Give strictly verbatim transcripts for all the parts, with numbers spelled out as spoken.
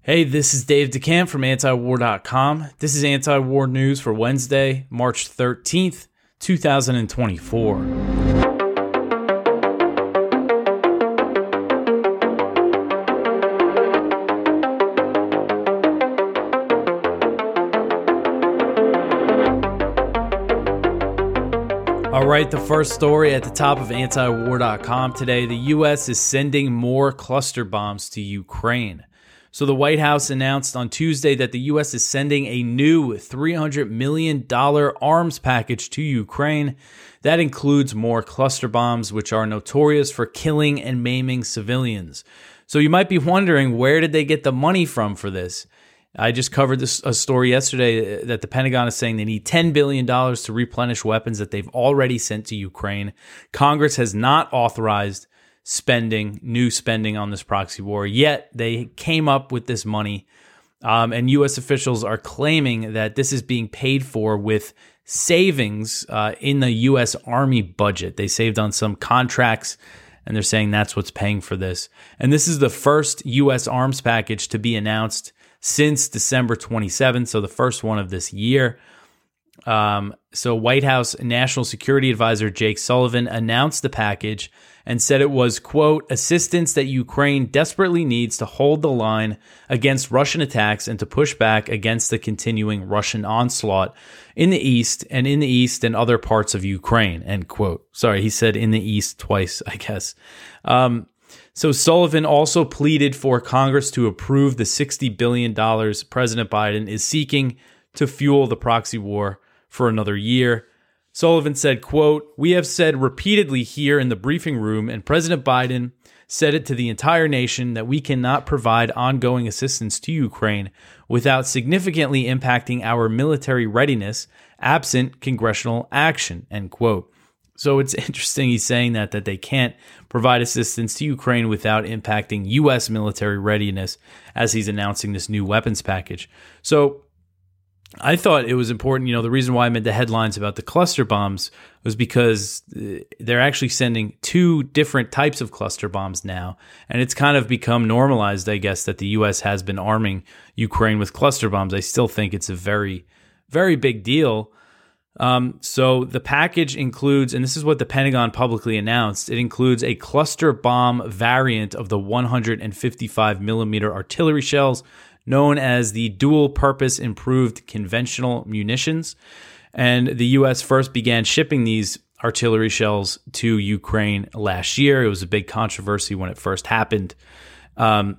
Hey, this is Dave DeCamp from anti war dot com. This is anti-war news for Wednesday, March thirteenth, two thousand twenty-four. All right, the first story at the top of anti war dot com today, the U S is sending more cluster bombs to Ukraine. So the White House announced on Tuesday that the U S is sending a new three hundred million dollars arms package to Ukraine. That includes more cluster bombs, which are notorious for killing and maiming civilians. So you might be wondering, where did they get the money from for this? I just covered this a story yesterday that the Pentagon is saying they need ten billion dollars to replenish weapons that they've already sent to Ukraine. Congress has not authorized spending, new spending on this proxy war, yet they came up with this money. Um, and U S officials are claiming that this is being paid for with savings uh, in the U S Army budget. They saved on some contracts, and they're saying that's what's paying for this. And this is the first U S arms package to be announced since December twenty-seventh, so the first one of this year. Um, so White House National Security Advisor Jake Sullivan announced the package and said it was, quote, assistance that Ukraine desperately needs to hold the line against Russian attacks and to push back against the continuing Russian onslaught in the East and in the East and other parts of Ukraine, end quote. Sorry, he said in the East twice, I guess. Um, so Sullivan also pleaded for Congress to approve the sixty billion dollars President Biden is seeking to fuel the proxy war for another year. Sullivan said, quote, we have said repeatedly here in the briefing room, and President Biden said it to the entire nation, that we cannot provide ongoing assistance to Ukraine without significantly impacting our military readiness absent congressional action, end quote. So it's interesting he's saying that, that they can't provide assistance to Ukraine without impacting U S military readiness as he's announcing this new weapons package. So I thought it was important, you know, the reason why I made the headlines about the cluster bombs was because they're actually sending two different types of cluster bombs now. And it's kind of become normalized, I guess, that the U S has been arming Ukraine with cluster bombs. I still think it's a very, very big deal. Um, so the package includes, and this is what the Pentagon publicly announced, it includes a cluster bomb variant of the one hundred fifty-five millimeter artillery shells, known as the dual-purpose improved conventional munitions. And the U S first began shipping these artillery shells to Ukraine last year. It was a big controversy when it first happened. Um,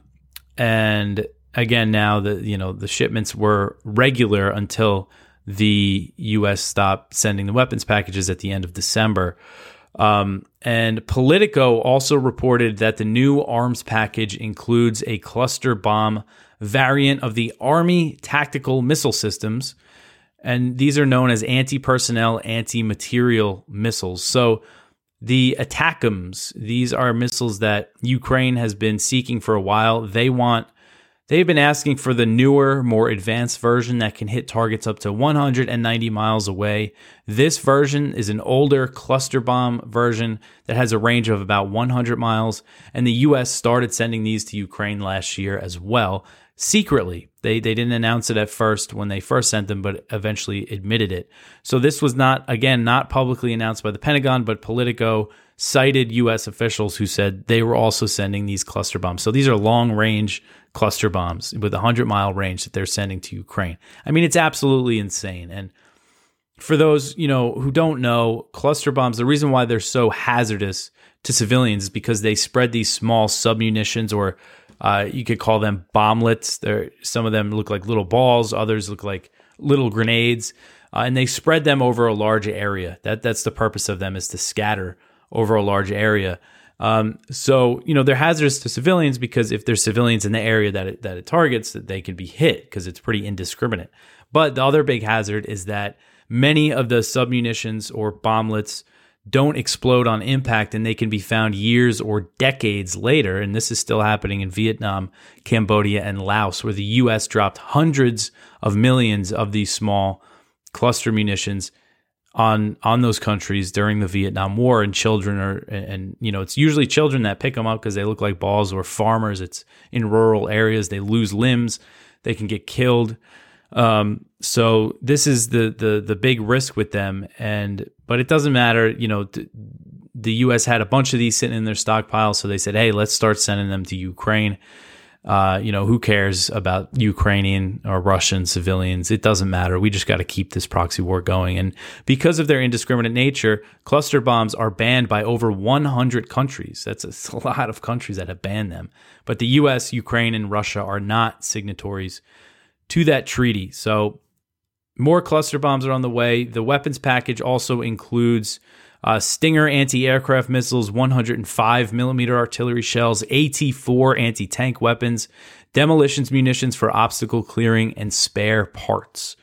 and again, now the you know the shipments were regular until the U S stopped sending the weapons packages at the end of December. Um, and Politico also reported that the new arms package includes a cluster bomb variant of the Army tactical missile systems, and these are known as anti-personnel, anti-material missiles. So the ATACMS, these are missiles that Ukraine has been seeking for a while. They want, they've been asking for the newer, more advanced version that can hit targets up to one hundred ninety miles away. This version is an older cluster bomb version that has a range of about one hundred miles, and the U S started sending these to Ukraine last year as well. Secretly, they they didn't announce it at first when they first sent them, but eventually admitted it. So this was not, again, not publicly announced by the Pentagon, but Politico cited U S officials who said they were also sending these cluster bombs. So these are long-range cluster bombs with a one hundred mile range that they're sending to Ukraine. I mean, it's absolutely insane. And for those, you know, who don't know, cluster bombs, the reason why they're so hazardous to civilians is because they spread these small submunitions, or Uh, you could call them bomblets. They're, some of them look like little balls. Others look like little grenades. Uh, and they spread them over a large area. That That's the purpose of them, is to scatter over a large area. Um, so, you know, they're hazardous to civilians because if there's civilians in the area that it, that it targets, that they can be hit because it's pretty indiscriminate. But the other big hazard is that many of the submunitions or bomblets don't explode on impact, and they can be found years or decades later. And this is still happening in Vietnam, Cambodia, and Laos, where the U S dropped hundreds of millions of these small cluster munitions on on those countries during the Vietnam War, and children are, and you know, it's usually children that pick them up because they look like balls, or farmers. It's in rural areas. They lose limbs. They can get killed. Um, so this is the the the big risk with them, and but it doesn't matter. You know, th- the U S had a bunch of these sitting in their stockpile, so they said, "Hey, let's start sending them to Ukraine." Uh, you know, who cares about Ukrainian or Russian civilians? It doesn't matter. We just got to keep this proxy war going. And because of their indiscriminate nature, cluster bombs are banned by over one hundred countries. That's a, a lot of countries that have banned them. But the U S, Ukraine, and Russia are not signatories to that treaty. So more cluster bombs are on the way. The weapons package also includes Uh, Stinger anti-aircraft missiles, one hundred five millimeter artillery shells, A T four anti-tank weapons, demolitions munitions for obstacle clearing, and spare parts.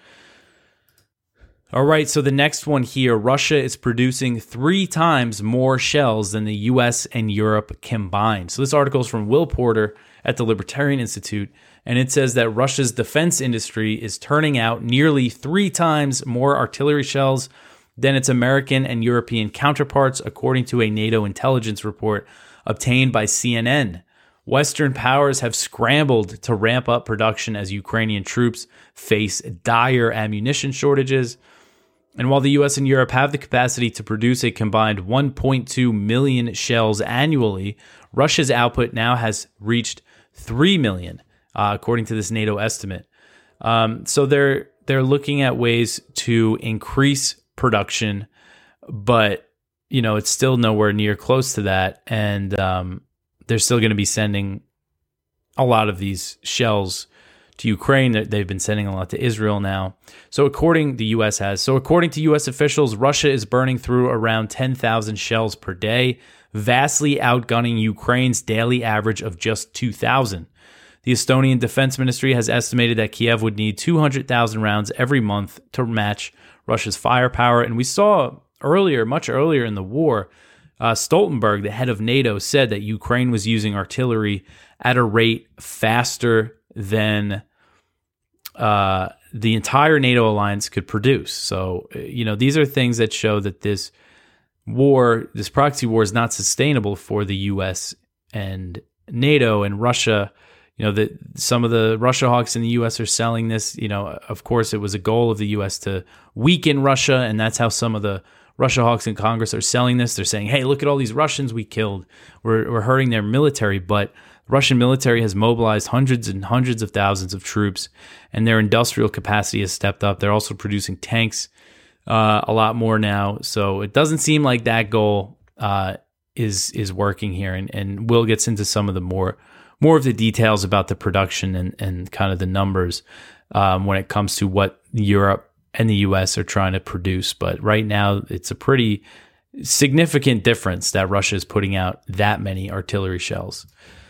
All right, so the next one here, Russia is producing three times more shells than the U S and Europe combined. So this article is from Will Porter at the Libertarian Institute, and it says that Russia's defense industry is turning out nearly three times more artillery shells than its American and European counterparts, according to a NATO intelligence report obtained by C N N. Western powers have scrambled to ramp up production as Ukrainian troops face dire ammunition shortages. And while the U S and Europe have the capacity to produce a combined one point two million shells annually, Russia's output now has reached three million, uh, according to this NATO estimate. Um, so they're they're looking at ways to increase production, but you know, it's still nowhere near close to that, and um, they're still going to be sending a lot of these shells to Ukraine. They've been sending a lot to Israel now. So according the U S has, so according to U S officials, Russia is burning through around ten thousand shells per day, vastly outgunning Ukraine's daily average of just two thousand. The Estonian Defense Ministry has estimated that Kiev would need two hundred thousand rounds every month to match Russia's firepower. And we saw earlier, much earlier in the war, uh, Stoltenberg, the head of NATO, said that Ukraine was using artillery at a rate faster than uh, the entire NATO alliance could produce. So, you know, these are things that show that this war, this proxy war, is not sustainable for the U S and NATO and Russia. You know, that some of the Russia hawks in the U S are selling this. You know, of course, it was a goal of the U S to weaken Russia, and that's how some of the Russia hawks in Congress are selling this. They're saying, hey, look at all these Russians we killed. We're, we're hurting their military, but the Russian military has mobilized hundreds and hundreds of thousands of troops, and their industrial capacity has stepped up. They're also producing tanks uh, a lot more now. So it doesn't seem like that goal uh, is is working here, and, and Will gets into some of the more more of the details about the production and, and kind of the numbers um, when it comes to what Europe and the U S are trying to produce. But right now, it's a pretty significant difference that Russia is putting out that many artillery shells.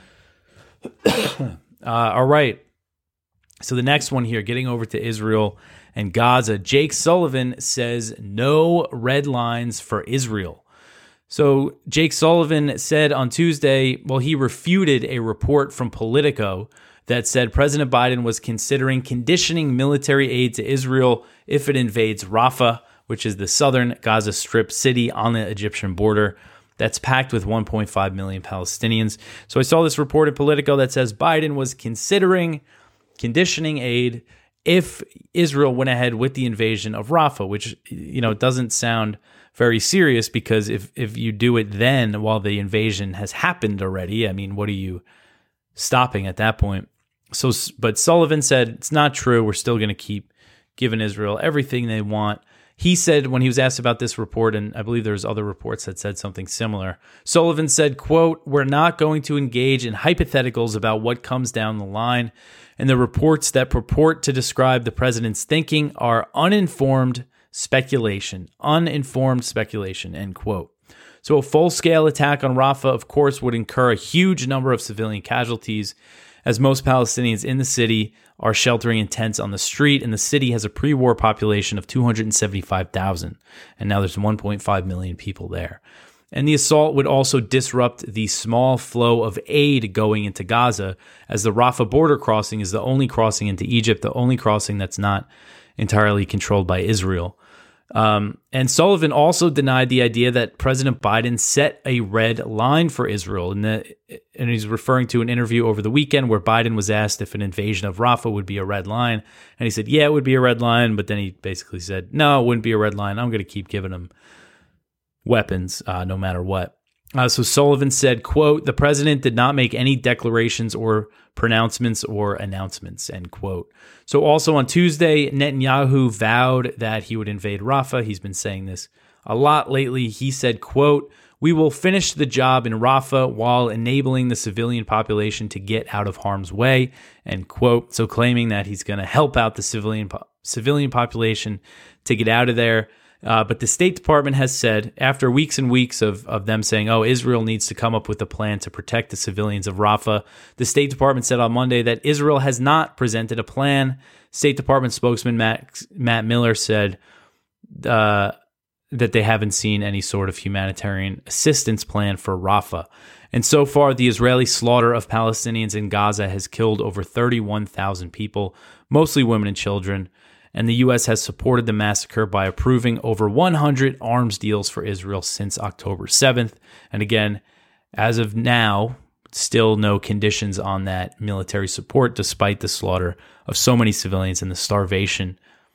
uh, all right. So the next one here, getting over to Israel and Gaza, Jake Sullivan says no red lines for Israel. So Jake Sullivan said on Tuesday, well, he refuted a report from Politico that said President Biden was considering conditioning military aid to Israel if it invades Rafah, which is the southern Gaza Strip city on the Egyptian border that's packed with one point five million Palestinians. So I saw this report in Politico that says Biden was considering conditioning aid if Israel went ahead with the invasion of Rafah, which, you know, doesn't sound very serious, because if, if you do it then while the invasion has happened already, I mean, what are you stopping at that point? So, but Sullivan said it's not true. We're still going to keep giving Israel everything they want. He said when he was asked about this report, and I believe there's other reports that said something similar, Sullivan said, quote, "We're not going to engage in hypotheticals about what comes down the line, and the reports that purport to describe the president's thinking are uninformed speculation, uninformed speculation," end quote. So a full-scale attack on Rafah, of course, would incur a huge number of civilian casualties, as most Palestinians in the city are sheltering in tents on the street, and the city has a pre-war population of two hundred seventy-five thousand, and now there's one point five million people there. And the assault would also disrupt the small flow of aid going into Gaza, as the Rafah border crossing is the only crossing into Egypt, the only crossing that's not entirely controlled by Israel. Um, and Sullivan also denied the idea that President Biden set a red line for Israel. And, the, and he's referring to an interview over the weekend where Biden was asked if an invasion of Rafah would be a red line. And he said, yeah, it would be a red line. But then he basically said, no, it wouldn't be a red line. I'm going to keep giving them weapons uh, no matter what. Uh, so Sullivan said, quote, the president did not make any declarations or pronouncements or announcements, end quote. So also on Tuesday, Netanyahu vowed that he would invade Rafah. He's been saying this a lot lately. He said, quote, we will finish the job in Rafah while enabling the civilian population to get out of harm's way, end quote. So claiming that he's going to help out the civilian po- civilian population to get out of there. Uh, but the State Department has said, after weeks and weeks of, of them saying, oh, Israel needs to come up with a plan to protect the civilians of Rafah, the State Department said on Monday that Israel has not presented a plan. State Department spokesman Matt, Matt Miller said uh, that they haven't seen any sort of humanitarian assistance plan for Rafah. And so far, the Israeli slaughter of Palestinians in Gaza has killed over thirty-one thousand people, mostly women and children. And the U S has supported the massacre by approving over one hundred arms deals for Israel since October seventh. And again, as of now, still no conditions on that military support, despite the slaughter of so many civilians and the starvation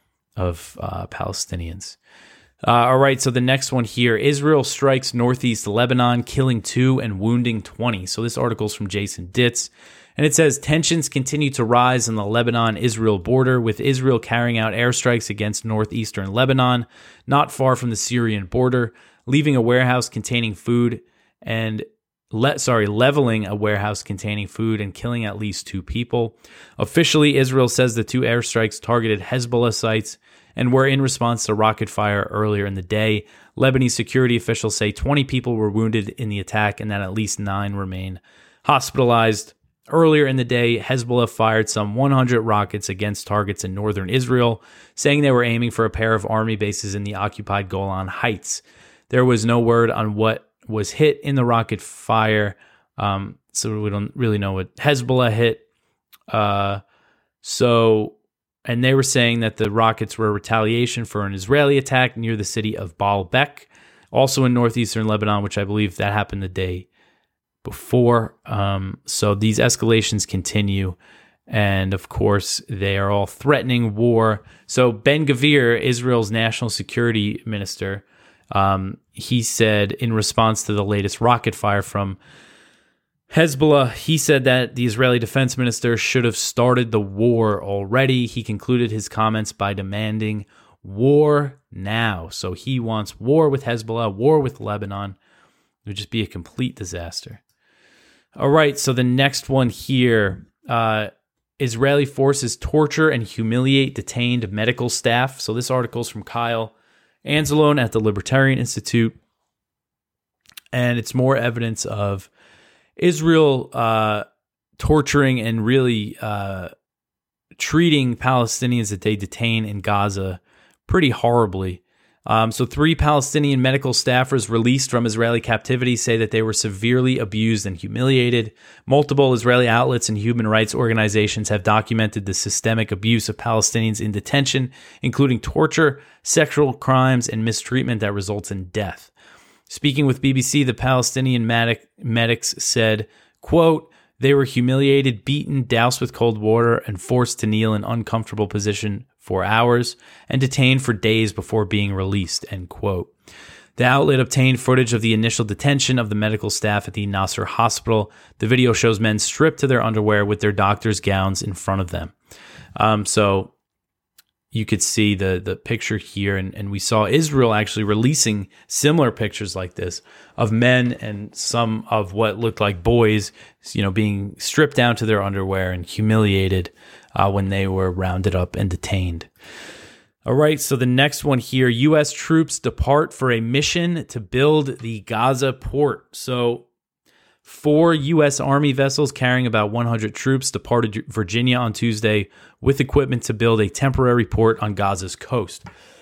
of uh, Palestinians. Uh, all right, so the next one here, Israel strikes northeast Lebanon, killing two and wounding twenty. So this article is from Jason Ditz. And it says, tensions continue to rise on the Lebanon-Israel border, with Israel carrying out airstrikes against northeastern Lebanon, not far from the Syrian border, leaving a warehouse containing food and, le- sorry, leveling a warehouse containing food and killing at least two people. Officially, Israel says the two airstrikes targeted Hezbollah sites and were in response to rocket fire earlier in the day. Lebanese security officials say twenty people were wounded in the attack and that at least nine remain hospitalized. Earlier in the day, Hezbollah fired some one hundred rockets against targets in northern Israel, saying they were aiming for a pair of army bases in the occupied Golan Heights. There was no word on what was hit in the rocket fire, um, so we don't really know what Hezbollah hit. Uh, so, and they were saying that the rockets were a retaliation for an Israeli attack near the city of Baalbek, also in northeastern Lebanon, which I believe that happened the day before. Um, so these escalations continue. And of course, they are all threatening war. So Ben-Gvir, Israel's national security minister, um, he said in response to the latest rocket fire from Hezbollah, he said that the Israeli defense minister should have started the war already. He concluded his comments by demanding war now. So he wants war with Hezbollah, war with Lebanon. It would just be a complete disaster. All right, so the next one here, uh, Israeli forces torture and humiliate detained medical staff. So this article is from Kyle Anzalone at the Libertarian Institute, and it's more evidence of Israel uh, torturing and really uh, treating Palestinians that they detain in Gaza pretty horribly. Um, so three Palestinian medical staffers released from Israeli captivity say that they were severely abused and humiliated. Multiple Israeli outlets and human rights organizations have documented the systemic abuse of Palestinians in detention, including torture, sexual crimes, and mistreatment that results in death. Speaking with B B C, the Palestinian medic, medics said, quote, they were humiliated, beaten, doused with cold water, and forced to kneel in uncomfortable position for hours and detained for days before being released, end quote. The outlet obtained footage of the initial detention of the medical staff at the Nasser hospital. The video shows men stripped to their underwear with their doctor's gowns in front of them. Um, so you could see the the picture here, and, and we saw Israel actually releasing similar pictures like this of men and some of what looked like boys, you know, being stripped down to their underwear and humiliated uh, when they were rounded up and detained. All right, so the next one here, U S troops depart for a mission to build the Gaza port. So four U S Army vessels carrying about one hundred troops departed Virginia on Tuesday with equipment to build a temporary port on Gaza's coast.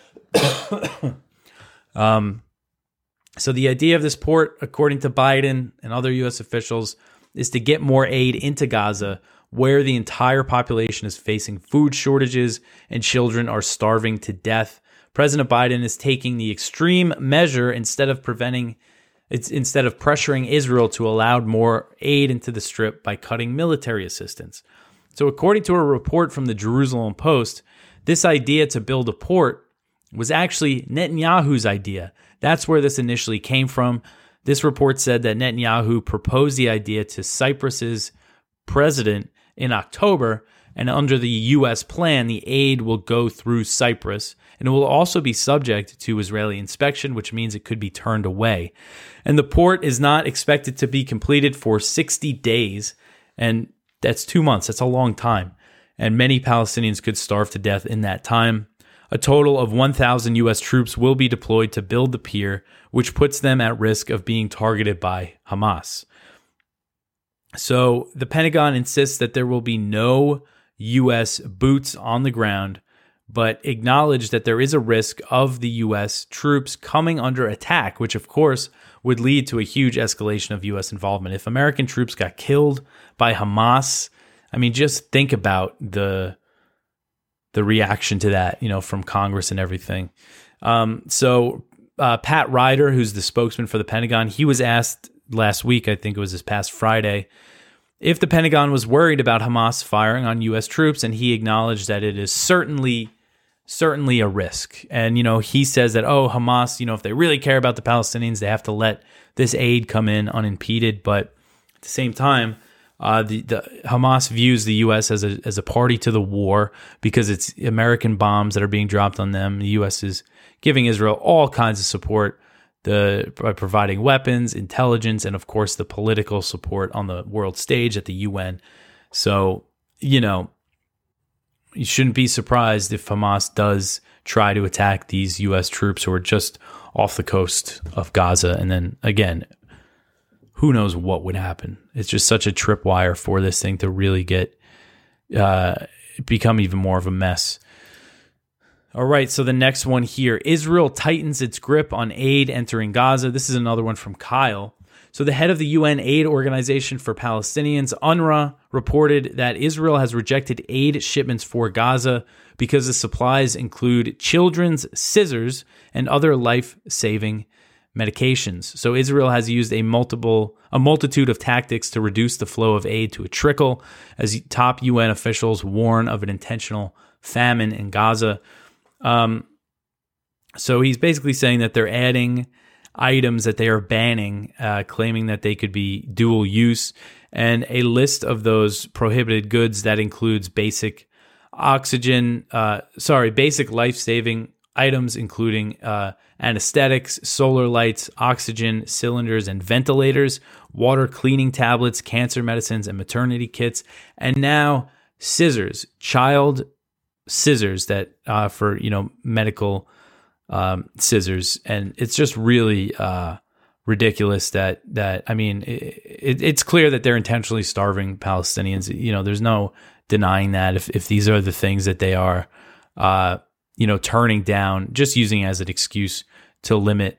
um, so the idea of this port, according to Biden and other U S officials, is to get more aid into Gaza, where the entire population is facing food shortages and children are starving to death. President Biden is taking the extreme measure instead of preventing, it's instead of pressuring Israel to allow more aid into the Strip by cutting military assistance. So according to a report from the Jerusalem Post, this idea to build a port was actually Netanyahu's idea. That's where this initially came from. This report said that Netanyahu proposed the idea to Cyprus's president in October, and under the U S plan, the aid will go through Cyprus, and it will also be subject to Israeli inspection, which means it could be turned away. And the port is not expected to be completed for sixty days, and that's two months. That's a long time. And many Palestinians could starve to death in that time. A total of one thousand U S troops will be deployed to build the pier, which puts them at risk of being targeted by Hamas. So the Pentagon insists that there will be no U S boots on the ground, but acknowledge that there is a risk of the U S troops coming under attack, which of course would lead to a huge escalation of U S involvement. If American troops got killed by Hamas, I mean, just think about the the reaction to that, you know, from Congress and everything. Um, so uh, Pat Ryder, who's the spokesman for the Pentagon, he was asked last week, I think it was this past Friday, if the Pentagon was worried about Hamas firing on U S troops, and he acknowledged that it is certainly, certainly a risk. And, you know, he says that, oh, Hamas, you know, if they really care about the Palestinians, they have to let this aid come in unimpeded. But at the same time, uh, the, the Hamas views the U S as a as a party to the war because it's American bombs that are being dropped on them. The U S is giving Israel all kinds of support, the by providing weapons, intelligence, and of course the political support on the world stage at the U N. So, you know, you shouldn't be surprised if Hamas does try to attack these U S troops who are just off the coast of Gaza. And then again, who knows what would happen? It's just such a tripwire for this thing to really get uh, become even more of a mess. All right, so the next one here. Israel tightens its grip on aid entering Gaza. This is another one from Kyle. So the head of the U N Aid Organization for Palestinians, UNRWA, reported that Israel has rejected aid shipments for Gaza because the supplies include children's scissors and other life-saving medications. So Israel has used a multiple a multitude of tactics to reduce the flow of aid to a trickle, as top U N officials warn of an intentional famine in Gaza. Um, so he's basically saying that they're adding items that they are banning, uh, claiming that they could be dual use, and a list of those prohibited goods that includes basic oxygen, uh, sorry, basic life-saving items, including uh, anesthetics, solar lights, oxygen cylinders and ventilators, water cleaning tablets, cancer medicines, and maternity kits, and now scissors, child scissors that uh, for you know medical um, scissors, and it's just really uh, ridiculous that that I mean it, it's clear that they're intentionally starving Palestinians. You know, there's no denying that if if these are the things that they are. Uh, you know, turning down, just using as an excuse to limit,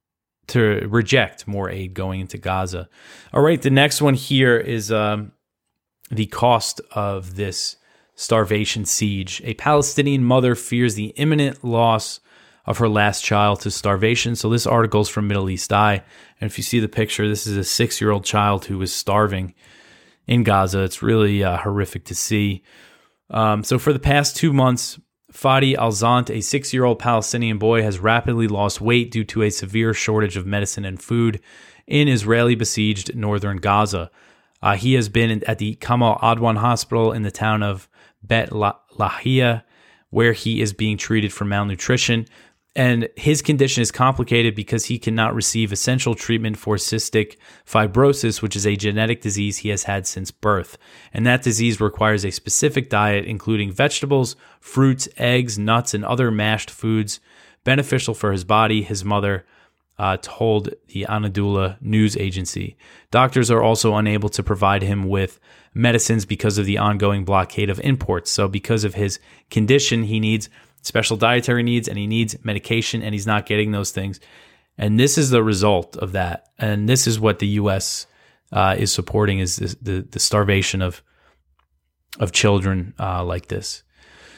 to reject more aid going into Gaza. All right, the next one here is um, the cost of this starvation siege. A Palestinian mother fears the imminent loss of her last child to starvation. So this article is from Middle East Eye. And if you see the picture, this is a six-year-old child who was starving in Gaza. It's really uh, horrific to see. Um, so for the past two months, Fadi Alzant, a six-year-old Palestinian boy, has rapidly lost weight due to a severe shortage of medicine and food in Israeli-besieged northern Gaza. Uh, he has been at the Kamal Adwan Hospital in the town of Bet Lahia, where he is being treated for malnutrition. And his condition is complicated because he cannot receive essential treatment for cystic fibrosis, which is a genetic disease he has had since birth. And that disease requires a specific diet, including vegetables, fruits, eggs, nuts, and other mashed foods beneficial for his body, his mother uh, told the Anadolu news agency. Doctors are also unable to provide him with medicines because of the ongoing blockade of imports. So because of his condition, he needs special dietary needs, and he needs medication, and he's not getting those things. And this is the result of that. And this is what the U S uh, is supporting, is this, the, the starvation of of children uh, like this.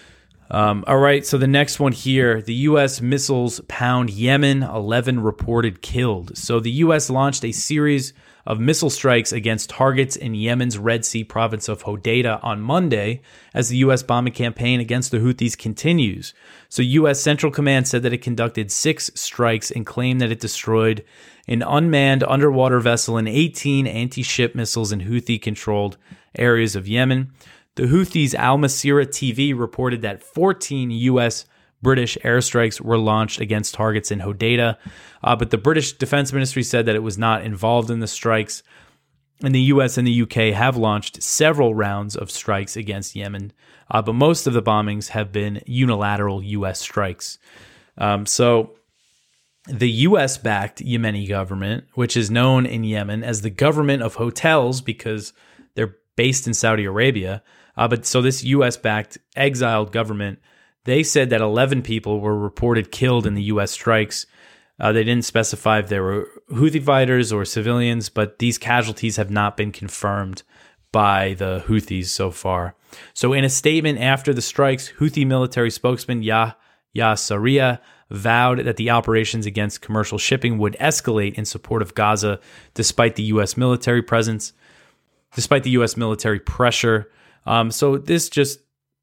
Um, all right, so the next one here, the U S missiles pound Yemen, eleven reported killed. So the U S launched a series of missile strikes against targets in Yemen's Red Sea province of Hodeidah on Monday as the U S bombing campaign against the Houthis continues. So U S Central Command said that it conducted six strikes and claimed that it destroyed an unmanned underwater vessel and eighteen anti-ship missiles in Houthi-controlled areas of Yemen. The Houthis' Al Masirah T V reported that fourteen U S British airstrikes were launched against targets in Hodeidah, uh, but the British Defense Ministry said that it was not involved in the strikes. And the U S and the U K have launched several rounds of strikes against Yemen, uh, but most of the bombings have been unilateral U S strikes. Um, so the U S-backed Yemeni government, which is known in Yemen as the government of hotels because they're based in Saudi Arabia, Uh, but so this U S-backed exiled government, they said that eleven people were reported killed in the U S strikes. Uh, they didn't specify if they were Houthi fighters or civilians, but these casualties have not been confirmed by the Houthis so far. So in a statement after the strikes, Houthi military spokesman Yahya Sarria vowed that the operations against commercial shipping would escalate in support of Gaza despite the U S military presence, despite the U S military pressure. Um, so this just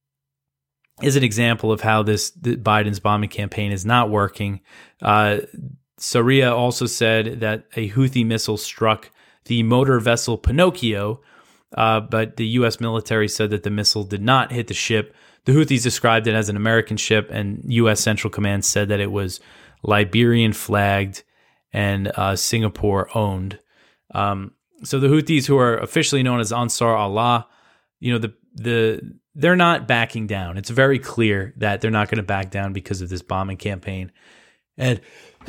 is an example of how this Biden's bombing campaign is not working. Uh, Sarria also said that a Houthi missile struck the motor vessel Pinocchio, uh, but the U S military said that the missile did not hit the ship. The Houthis described it as an American ship, and U S Central Command said that it was Liberian flagged and uh, Singapore owned. Um, so the Houthis, who are officially known as Ansar Allah, you know, the the they're not backing down. It's very clear that they're not going to back down because of this bombing campaign. And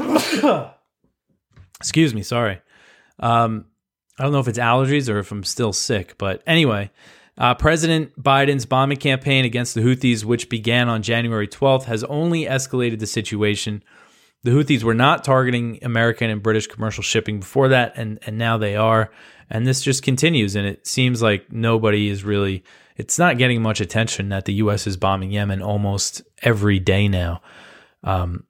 excuse me, sorry. Um, I don't know if it's allergies or if I'm still sick, but anyway, uh, President Biden's bombing campaign against the Houthis, which began on January twelfth, has only escalated the situation. The Houthis were not targeting American and British commercial shipping before that, and, and now they are. And this just continues, and it seems like nobody is really, it's not getting much attention that the U S is bombing Yemen almost every day now. Um,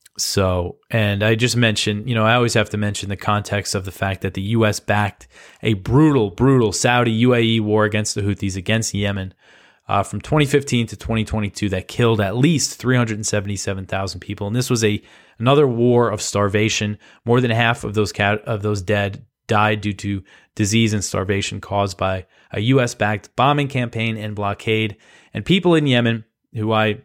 so, and I just mentioned, you know, I always have to mention the context of the fact that the U S backed a brutal, brutal Saudi U A E war against the Houthis against Yemen uh, from twenty fifteen to twenty twenty-two that killed at least three hundred seventy-seven thousand people. And this was a another war of starvation. More than half of those cat, of those dead died due to disease and starvation caused by a U S-backed bombing campaign and blockade. And people in Yemen, who I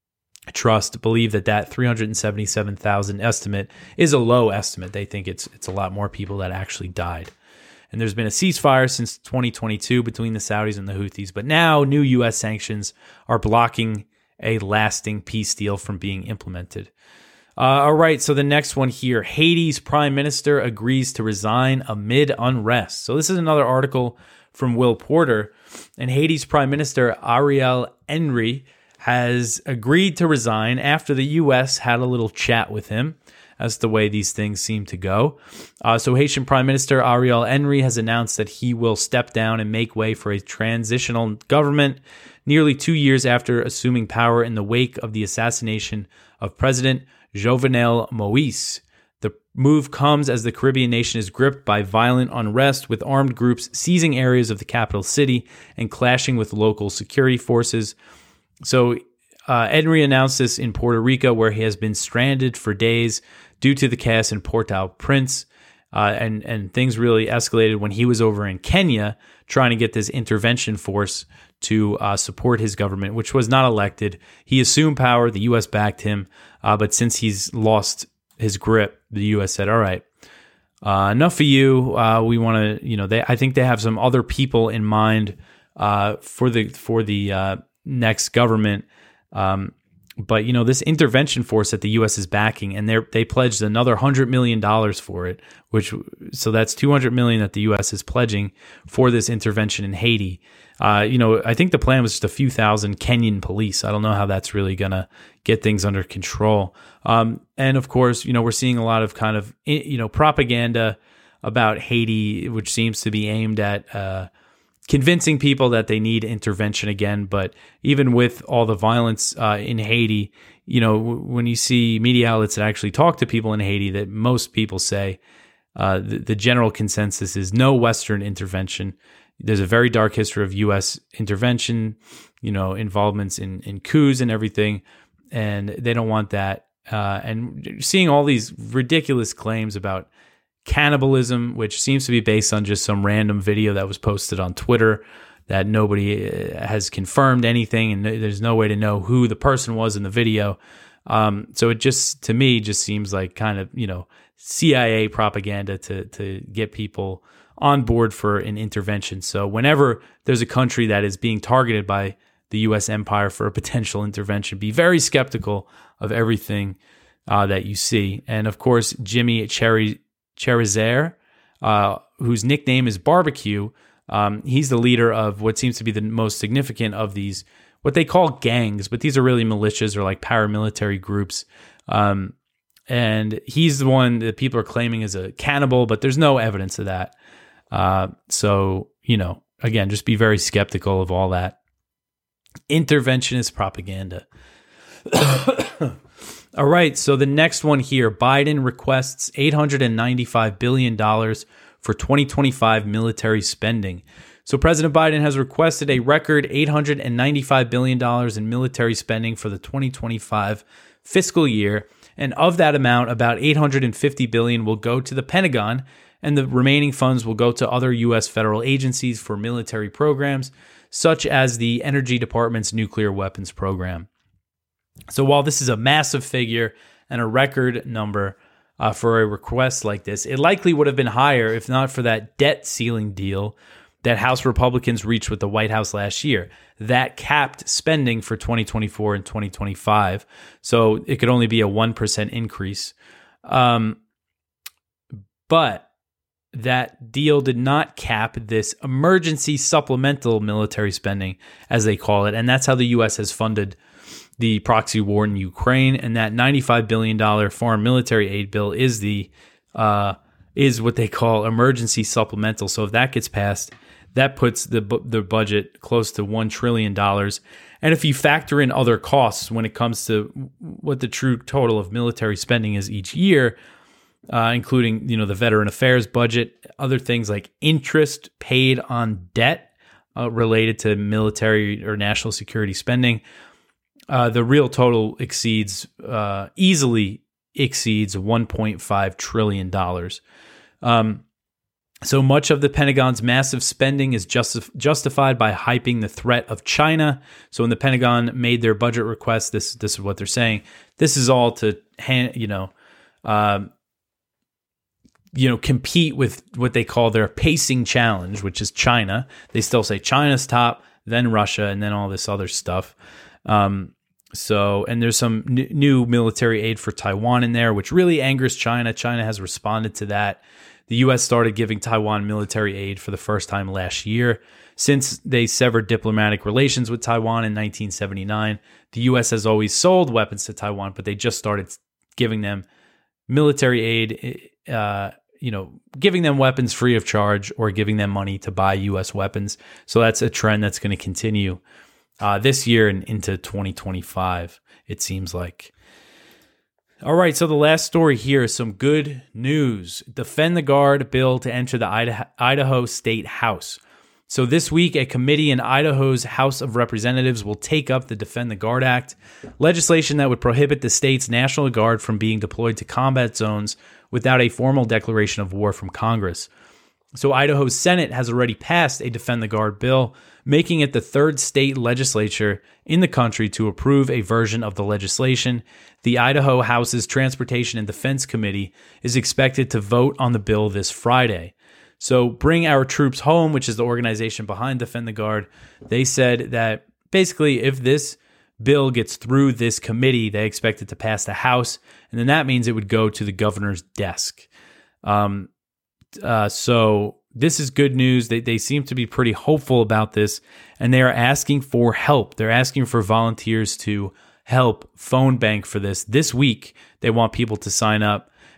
trust, believe that that three hundred seventy-seven thousand estimate is a low estimate. They think it's it's a lot more people that actually died. And there's been a ceasefire since twenty twenty-two between the Saudis and the Houthis. But now new U S sanctions are blocking a lasting peace deal from being implemented. Uh, all right, so the next one here, Haiti's prime minister agrees to resign amid unrest. So this is another article from Will Porter, and Haiti's prime minister, Ariel Henry, has agreed to resign after the U S had a little chat with him. That's the way these things seem to go. Uh, so Haitian Prime Minister Ariel Henry has announced that he will step down and make way for a transitional government nearly two years after assuming power in the wake of the assassination of President Jovenel Moïse. The move comes as the Caribbean nation is gripped by violent unrest, with armed groups seizing areas of the capital city and clashing with local security forces. So uh, Henry announced this in Puerto Rico, where he has been stranded for days due to the chaos in Port-au-Prince. Uh, and, and things really escalated when he was over in Kenya trying to get this intervention force to uh, support his government, which was not elected. He assumed power. The U S backed him. Uh, but since he's lost his grip, the U S said, all right, uh, enough for you. Uh, we want to, you know, they, I think they have some other people in mind uh, for the, for the uh, next government. Um, But, you know, this intervention force that the U S is backing, and they they pledged another one hundred million dollars for it, which so that's two hundred million dollars that the U S is pledging for this intervention in Haiti. Uh, you know, I think the plan was just a few thousand Kenyan police. I don't know how that's really going to get things under control. Um, and, of course, you know, we're seeing a lot of kind of, you know, propaganda about Haiti, which seems to be aimed at uh, convincing people that they need intervention again. But even with all the violence uh, in Haiti, you know, w- when you see media outlets that actually talk to people in Haiti, that most people say uh, the, the general consensus is no Western intervention. There's a very dark history of U S intervention, you know, involvements in, in coups and everything, and they don't want that. Uh, and seeing all these ridiculous claims about cannibalism, which seems to be based on just some random video that was posted on Twitter that nobody has confirmed anything, and there's no way to know who the person was in the video. Um, so it just, to me, just seems like kind of, you know, C I A propaganda to to get people on board for an intervention. So whenever there's a country that is being targeted by the U S empire for a potential intervention, be very skeptical of everything uh, that you see. And of course, Jimmy Cherry Cherizier, uh, whose nickname is Barbecue, um, he's the leader of what seems to be the most significant of these, what they call gangs, but these are really militias or like paramilitary groups. Um, and he's the one that people are claiming is a cannibal, but there's no evidence of that. Uh, so, you know, again, just be very skeptical of all that interventionist propaganda. All right, so the next one here, Biden requests eight hundred ninety-five billion dollars for twenty twenty-five military spending. So President Biden has requested a record eight hundred ninety-five billion dollars in military spending for the twenty twenty-five fiscal year, and of that amount, about eight hundred fifty billion dollars will go to the Pentagon, and the remaining funds will go to other U S federal agencies for military programs, such as the Energy Department's nuclear weapons program. So while this is a massive figure and a record number uh, for a request like this, it likely would have been higher if not for that debt ceiling deal that House Republicans reached with the White House last year. That capped spending for twenty twenty-four and twenty twenty-five, so it could only be a one percent increase. Um, but that deal did not cap this emergency supplemental military spending, as they call it, and that's how the U S has funded the proxy war in Ukraine. And that ninety-five billion dollars foreign military aid bill is the uh, is what they call emergency supplemental. So if that gets passed, that puts the the budget close to one trillion dollars. And if you factor in other costs when it comes to what the true total of military spending is each year, Uh, including, you know, the Veteran Affairs budget, other things like interest paid on debt uh, related to military or national security spending, uh, the real total exceeds, uh, easily exceeds one point five trillion dollars. Um, so much of the Pentagon's massive spending is justi- justified by hyping the threat of China. So when the Pentagon made their budget request, this this is what they're saying. This is all to, hand, you know, um, you know, compete with what they call their pacing challenge, which is China. They still say China's top, then Russia, and then all this other stuff. Um, so, and there's some n- new military aid for Taiwan in there, which really angers China. China has responded to that. The U S started giving Taiwan military aid for the first time last year. Since they severed diplomatic relations with Taiwan in nineteen seventy-nine, the U S has always sold weapons to Taiwan, but they just started giving them military aid, uh, you know, giving them weapons free of charge or giving them money to buy U S weapons. So that's a trend that's going to continue uh, this year and into twenty twenty-five, it seems like. All right, so the last story here is some good news. Defend the Guard bill to enter the Idaho, Idaho State House. So this week, a committee in Idaho's House of Representatives will take up the Defend the Guard Act, legislation that would prohibit the state's National Guard from being deployed to combat zones without a formal declaration of war from Congress. So Idaho's Senate has already passed a Defend the Guard bill, making it the third state legislature in the country to approve a version of the legislation. The Idaho House's Transportation and Defense Committee is expected to vote on the bill this Friday. So Bring Our Troops Home, which is the organization behind Defend the Guard, they said that basically if this bill gets through this committee, they expect it to pass the House, and then that means it would go to the governor's desk. Um, uh, so this is good news. They they seem to be pretty hopeful about this, and they are asking for help. They're asking for volunteers to help phone bank for this. This week, they want people to sign up,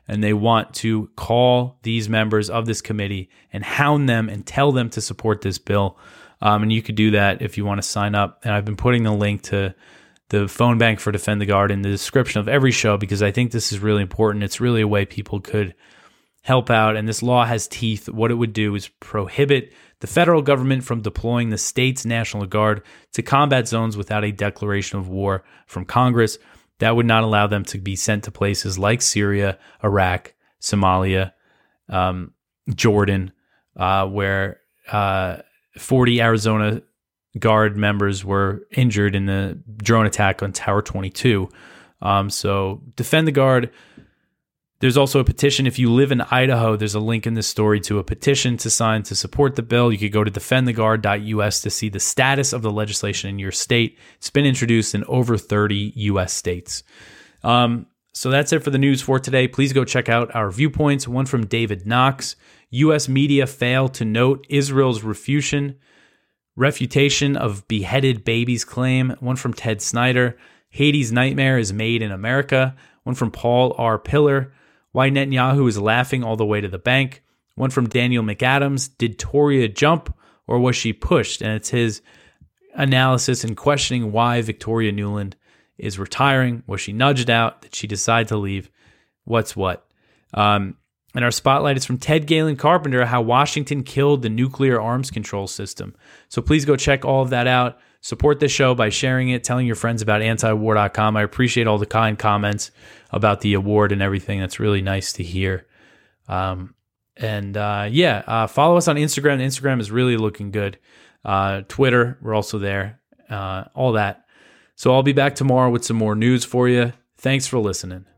and they want to call these members of this committee and hound them and tell them to support this bill. Um, and you could do that if you want to sign up. And I've been putting the link to the phone bank for Defend the Guard in the description of every show because I think this is really important. It's really a way people could help out. And this law has teeth. What it would do is prohibit the federal government from deploying the state's National Guard to combat zones without a declaration of war from Congress. That would not allow them to be sent to places like Syria, Iraq, Somalia, um, Jordan, uh, where uh, forty Arizona Guard members were injured in the drone attack on Tower twenty-two. Um, so Defend the Guard. There's also a petition. If you live in Idaho, there's a link in this story to a petition to sign to support the bill. You could go to defend the guard dot U S to see the status of the legislation in your state. It's been introduced in over thirty U S states. Um, so that's it for the news for today. Please go check out our viewpoints. One from David Knox. U S media fail to note Israel's refutation, refutation of beheaded babies claim. One from Ted Snyder. Haiti's nightmare is made in America. One from Paul R. Pillar. Why Netanyahu is laughing all the way to the bank. One from Daniel McAdams. Did Toria jump or was she pushed? And it's his analysis and questioning why Victoria Nuland is retiring. Was she nudged out? Did she decide to leave? What's what? Um, and our spotlight is from Ted Galen Carpenter, how Washington killed the nuclear arms control system. So please go check all of that out. Support this show by sharing it, telling your friends about anti war dot com. I appreciate all the kind comments about the award and everything. That's really nice to hear. Um, and uh, yeah, uh, follow us on Instagram. Instagram is really looking good. Uh, Twitter, we're also there. Uh, all that. So I'll be back tomorrow with some more news for you. Thanks for listening.